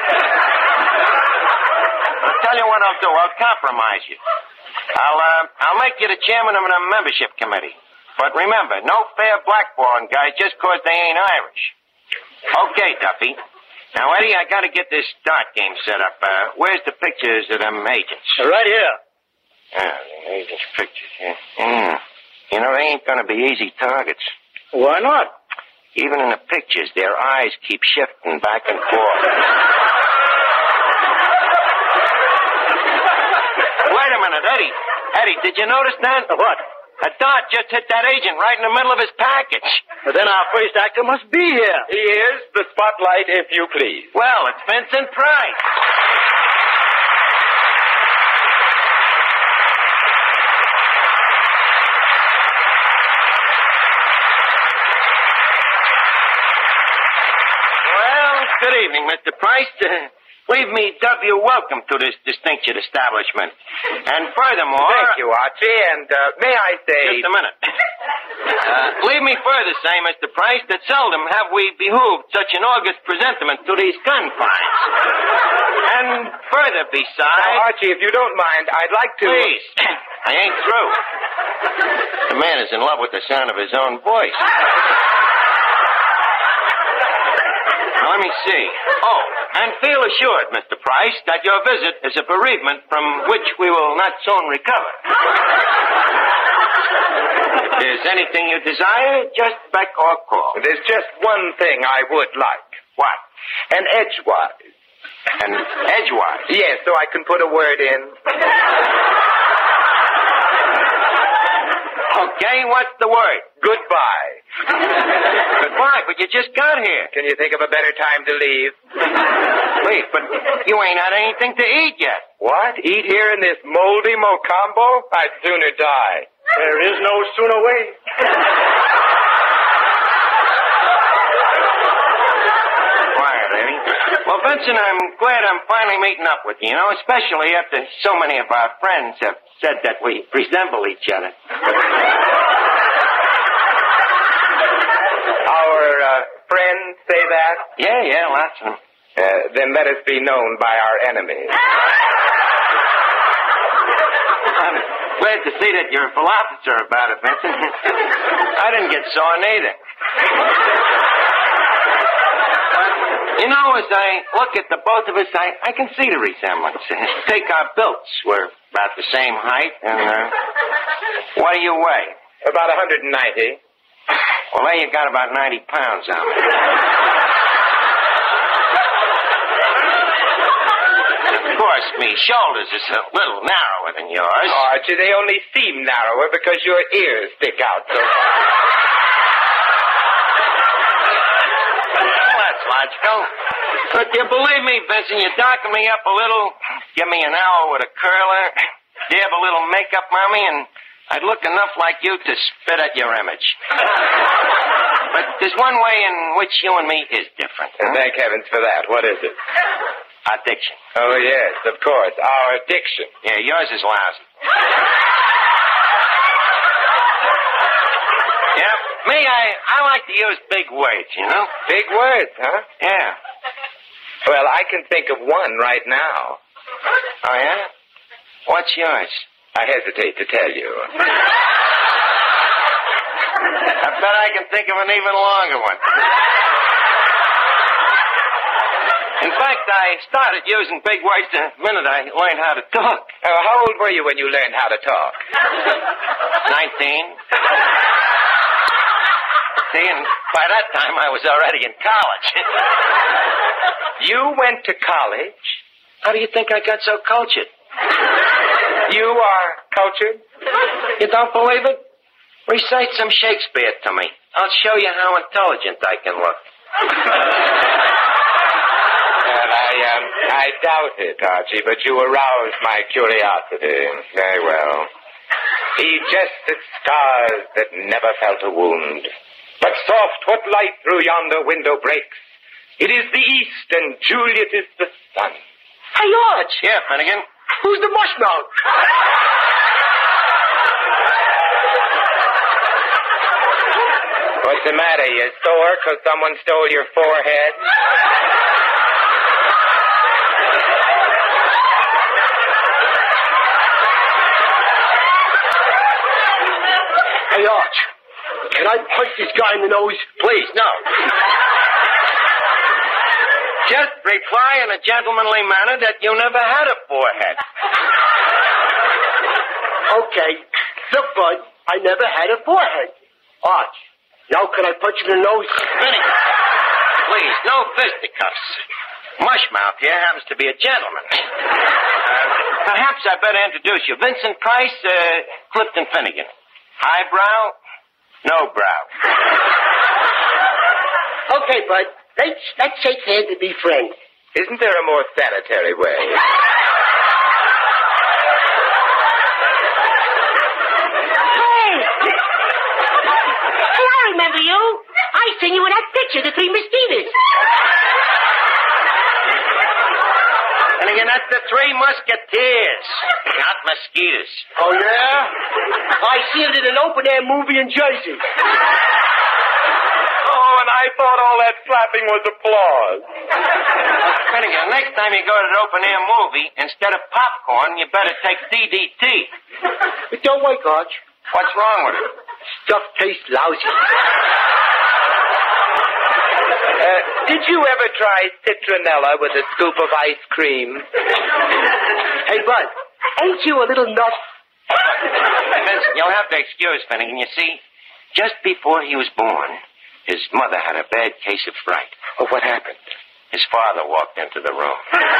I'll tell you what I'll do. I'll compromise you. I'll make you the chairman of the membership committee. But remember, no fair blackballing guys just 'cause they ain't Irish. Okay, Duffy. Now, Eddie, I gotta get this dart game set up. Where's the pictures of them agents? Right here. Yeah, the agents' pictures, yeah. You know, they ain't gonna be easy targets. Why not? Even in the pictures, their eyes keep shifting back and forth. Wait a minute, Eddie. Eddie, did you notice that? What? A dart just hit that agent right in the middle of his package. But then our first actor must be here. Here's the spotlight, if you please. Well, it's Vincent Price. Good evening, Mr. Price. Leave me W welcome to this distinctive establishment. And furthermore... Thank you, Archie, and may I say... Just a minute. Leave me further say, Mr. Price, that seldom have we behooved such an august presentiment to these confines. And further besides... Now, Archie, if you don't mind, I'd like to... Please. I ain't through. The man is in love with the sound of his own voice. Now, let me see. Oh, and feel assured, Mr. Price, that your visit is a bereavement from which we will not soon recover. If there's anything you desire, just beck or call. There's just one thing I would like. What? An edgewise. An edgewise? Yes, so I can put a word in. Okay, what's the word? Goodbye. Goodbye, but you just got here. Can you think of a better time to leave? Wait, but you ain't had anything to eat yet. What? Eat here in this moldy Mocambo? I'd sooner die. There is no sooner way. Quiet, Eddie. Well, Vincent, I'm glad I'm finally meeting up with you, especially after so many of our friends have said that we resemble each other. Our friends say that? Yeah, lots of them. Then let us be known by our enemies. I'm glad to see that you're a philosopher about it, Vincent. I didn't get sore neither. You know, as I look at the both of us, I can see the resemblance. Take our builds. We're about the same height, and, what do you weigh? About 190. Well, there you got about 90 pounds on me. Of course, me shoulders is a little narrower than yours. Oh, Archie, they only seem narrower because your ears stick out so far. Well, that's logical. But you believe me, Vincent, you darken me up a little, give me an hour with a curler, dab a little makeup on me, and I'd look enough like you to spit at your image. But there's one way in which you and me is different. Thank heavens for that. What is it? Our diction. Oh, yes, of course. Our addiction. Yeah, yours is lousy. Yeah, me, I like to use big words, you know? Big words, huh? Yeah. Well, I can think of one right now. Oh, yeah? What's yours? I hesitate to tell you. I bet I can think of an even longer one. In fact, I started using big words the minute I learned how to talk. Oh, how old were you when you learned how to talk? 19. See, and by that time I was already in college. You went to college? How do you think I got so cultured? You are cultured? You don't believe it? Recite some Shakespeare to me. I'll show you how intelligent I can look. Well, I doubt it, Archie, but you aroused my curiosity. Very well. He jested stars that never felt a wound. But soft, what light through yonder window breaks? It is the east, and Juliet is the sun. Hey, Arch. Yeah, Finnegan? Who's the mushmouth? What's the matter? You sore because someone stole your forehead? Hey, Arch, can I punch this guy in the nose? Please, no. Just reply in a gentlemanly manner that you never had a forehead. Okay. Look, Bud, I never had a forehead. Arch, now can I punch you in the nose? Finnegan, please, no fisticuffs. Mushmouth here happens to be a gentleman. Perhaps I better introduce you. Vincent Price, Clifton Finnegan. Highbrow, no brow. Okay, Bud. Let's shake hands and be friends. Isn't there a more sanitary way? Hey, I remember you. I seen you in that picture, The Three Mosquitoes. And again, that's the Three Musketeers, not mosquitoes. Oh, yeah? I seen it in an open-air movie in Jersey. Oh, and I thought all that clapping was applause. Finnegan, next time you go to an open-air movie, instead of popcorn, you better take DDT. It don't work, Arch. What's wrong with it? Stuff tastes lousy. Did you ever try citronella with a scoop of ice cream? Hey, Bud, ain't you a little nut? Vincent, you'll have to excuse Finnegan. You see, just before he was born, his mother had a bad case of fright. Oh, what happened? His father walked into the room.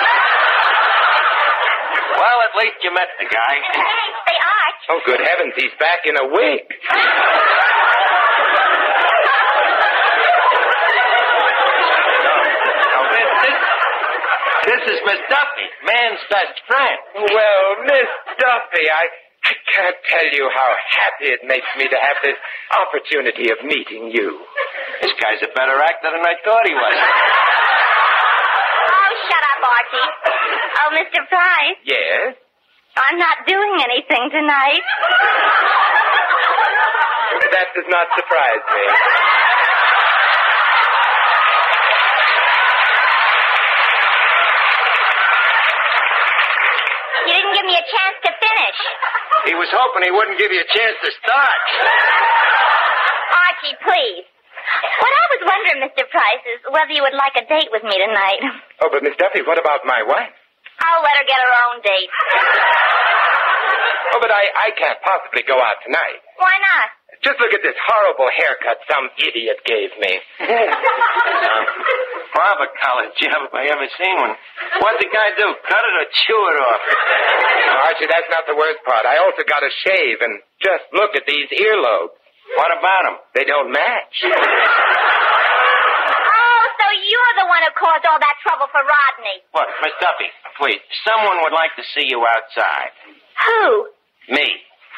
Well, at least you met the guy. Hey, Arch. Oh, good heavens, he's back in a wig. This is Miss Duffy, man's best friend. Well, Miss Duffy, I can't tell you how happy it makes me to have this opportunity of meeting you. This guy's a better actor than I thought he was. Oh, shut up, Archie. Oh, Mr. Price. Yes? I'm not doing anything tonight. That does not surprise me. You didn't give me a chance to finish. He was hoping he wouldn't give you a chance to start. Archie, please. Mr. Price, is whether you would like a date with me tonight. Oh, but Miss Duffy, what about my wife? I'll let her get her own date. Oh, but I can't possibly go out tonight. Why not? Just look at this horrible haircut some idiot gave me. Barber collar job if I ever seen one. What'd the guy do? Cut it or chew it off? Oh, Archie, that's not the worst part. I also got a shave, and just look at these earlobes. What about them? They don't match. Oh, so you're the one who caused all that trouble for Rodney. Look, Miss Duffy, please, someone would like to see you outside. Who? Me.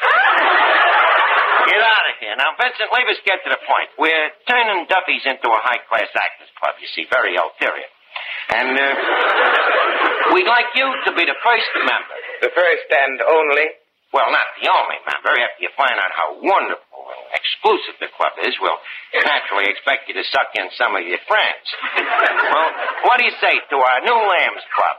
Get out of here. Now, Vincent, leave us get to the point. We're turning Duffy's into a high-class actors club, you see, very ulterior. And, we'd like you to be the first member. The first and only? Well, not the only member. After you find out how wonderful and exclusive the club is, we'll naturally expect you to suck in some of your friends. Well, what do you say to our new Lambs Club?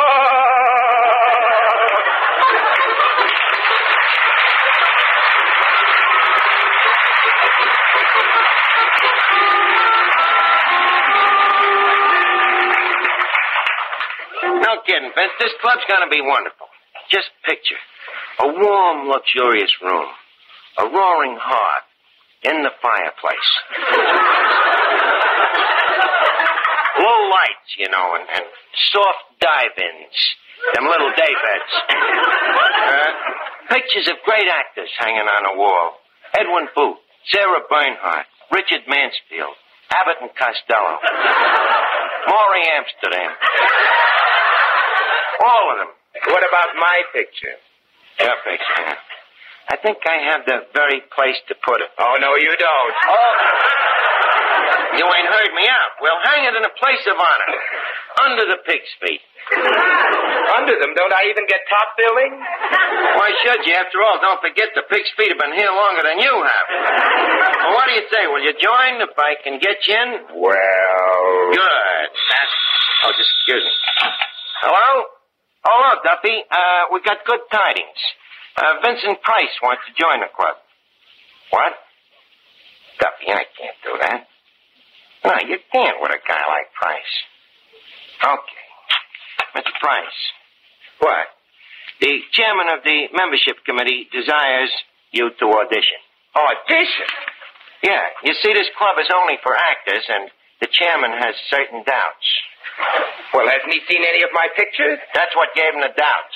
No kidding, Vince. This club's going to be wonderful. Just picture a warm, luxurious room, a roaring hearth in the fireplace. Low lights, you know, and soft dive-ins, them little day beds. Pictures of great actors hanging on the wall. Edwin Booth, Sarah Bernhardt, Richard Mansfield, Abbott and Costello, Maury Amsterdam. All of them. What about my picture? Your picture. I think I have the very place to put it. Oh, no, you don't. Oh. You ain't heard me out. We'll hang it in a place of honor. Under the pig's feet. Under them? Don't I even get top billing? Why should you? After all, don't forget the pig's feet have been here longer than you have. Well, what do you say? Will you join if I can get you in? Well... Good. Oh, just excuse me. Hello? Hello, Duffy. We got good tidings. Vincent Price wants to join the club. What? Duffy, I can't do that. No, you can't with a guy like Price. Okay. Mr. Price. What? The chairman of the membership committee desires you to audition. Audition? Yeah. You see, this club is only for actors, and the chairman has certain doubts. Well, hasn't he seen any of my pictures? That's what gave him the doubts.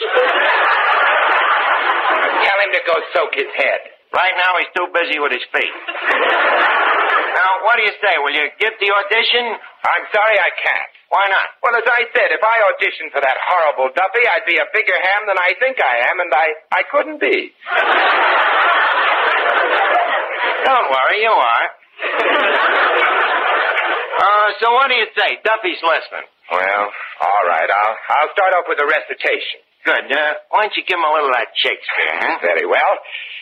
Tell him to go soak his head. Right now, he's too busy with his feet. Now, what do you say? Will you give the audition? I'm sorry I can't. Why not? Well, as I said, if I auditioned for that horrible Duffy, I'd be a bigger ham than I think I am, and I couldn't be. Don't worry, you are. So what do you say? Duffy's listening. Well, all right. I'll start off with a recitation. Good. Why don't you give him a little of that Shakespeare, huh? Very well.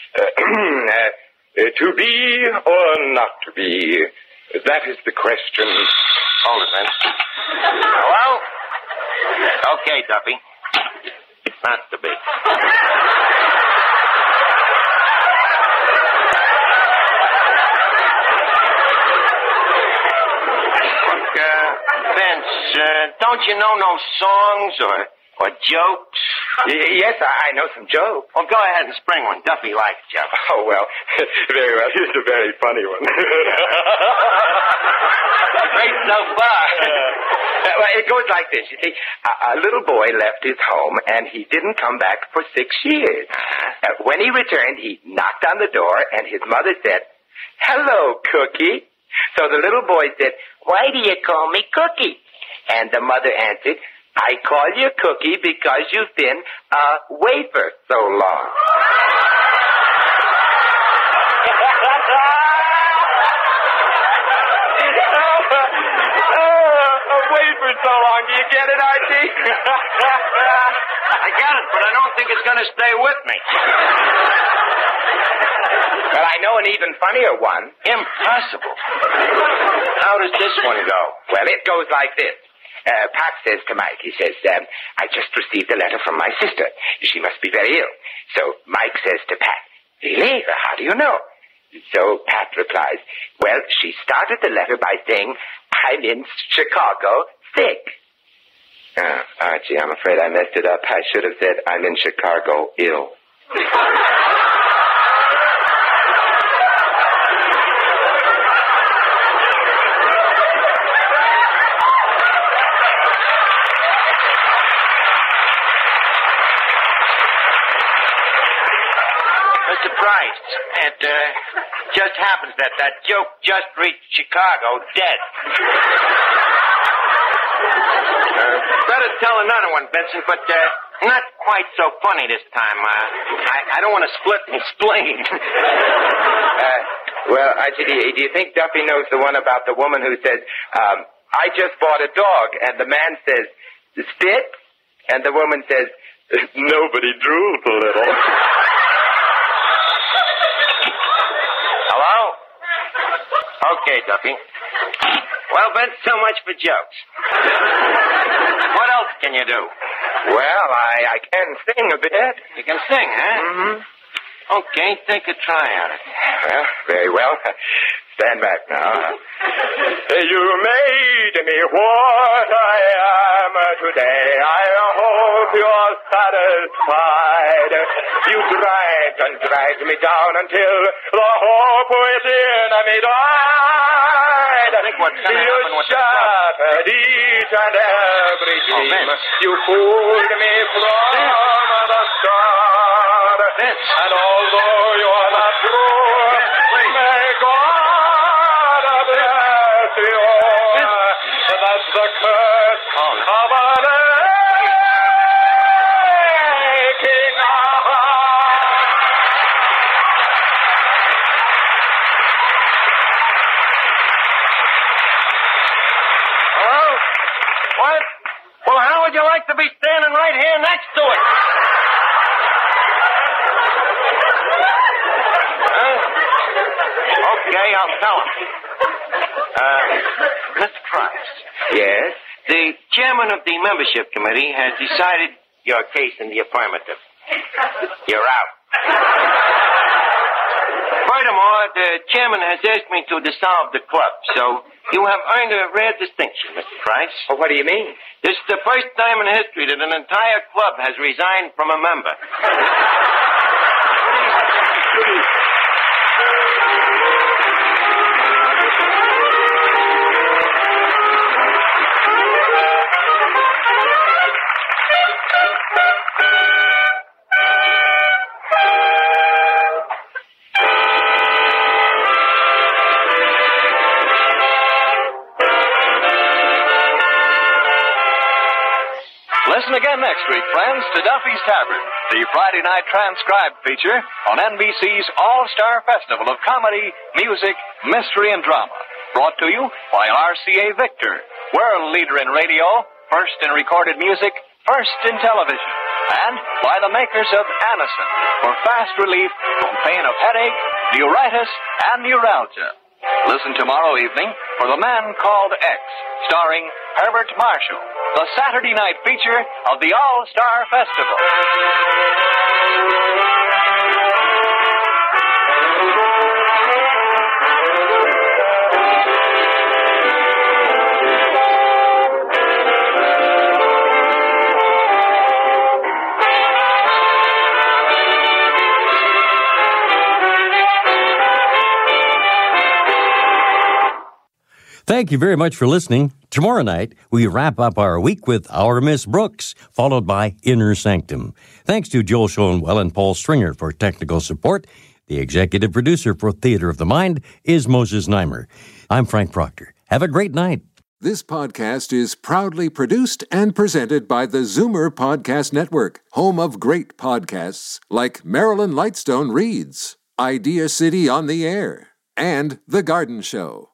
To be or not to be, that is the question. Hold it, man. Hello? Okay, Duffy. Not to be. Vince, don't you know no songs or jokes? Yes, I know some jokes. Well, go ahead and spring one. Duffy likes jokes. Oh, well, very well. Here's a very funny one. Great so far. Well, it goes like this. You see, a little boy left his home, and he didn't come back for 6 years. When he returned, he knocked on the door, and his mother said, "Hello, Cookie." So the little boy said, "Why do you call me Cookie?" And the mother answered, "I call you Cookie because you've been a wafer so long." A wafer so long. Do you get it, Archie? I got it, but I don't think it's going to stay with me. Well, I know an even funnier one. Impossible. How does this one go? Well, it goes like this. Pop says to Mike, he says, "I just received a letter from my sister. She must be very ill." So Mike says to Pat, "Really? How do you know?" So Pat replies, well, she started the letter by saying, I'm in Chicago sick. Oh, Archie, I'm afraid I messed it up. I should have said, I'm in Chicago ill. Mr. Price, it just happens that joke just reached Chicago dead. Better tell another one, Vincent, but not quite so funny this time. I don't want to split and explain. Well, Archie, do you think Duffy knows the one about the woman who says, I just bought a dog, and the man says, spit? And the woman says, nobody drooled a little. Hello? Okay, Duffy. Well, Vince, so much for jokes. What else can you do? Well, I can sing a bit. You can sing, huh? Mm-hmm. Okay, take a try at it. Well, very well. Stand back now. You made me what I am today. I hope you're satisfied. You dragged and dragged me down until the hope within me died. I think what's going to happen with shattered each and every dream. You fooled me from the start. And although you're not true, may God bless you. That's the curse of an aching heart. Hello? What? Well, how would you like to be standing right here next to it? Okay, I'll tell him. Mr. Price. Yes? The chairman of the membership committee has decided your case in the affirmative. You're out. Furthermore, the chairman has asked me to dissolve the club, so you have earned a rare distinction, Mr. Price. Well, what do you mean? This is the first time in history that an entire club has resigned from a member. Listen again next week, friends, to Duffy's Tavern, the Friday night transcribed feature on NBC's All-Star Festival of Comedy, Music, Mystery, and Drama. Brought to you by RCA Victor, world leader in radio, first in recorded music, first in television. And by the makers of Anacin for fast relief from pain of headache, neuritis, and neuralgia. Listen tomorrow evening for The Man Called X, starring Herbert Marshall, the Saturday night feature of the All-Star Festival. Thank you very much for listening. Tomorrow night, we wrap up our week with Our Miss Brooks, followed by Inner Sanctum. Thanks to Joel Schoenwell and Paul Stringer for technical support. The executive producer for Theater of the Mind is Moses Neimer. I'm Frank Proctor. Have a great night. This podcast is proudly produced and presented by the Zoomer Podcast Network, home of great podcasts like Marilyn Lightstone Reads, Idea City on the Air, and The Garden Show.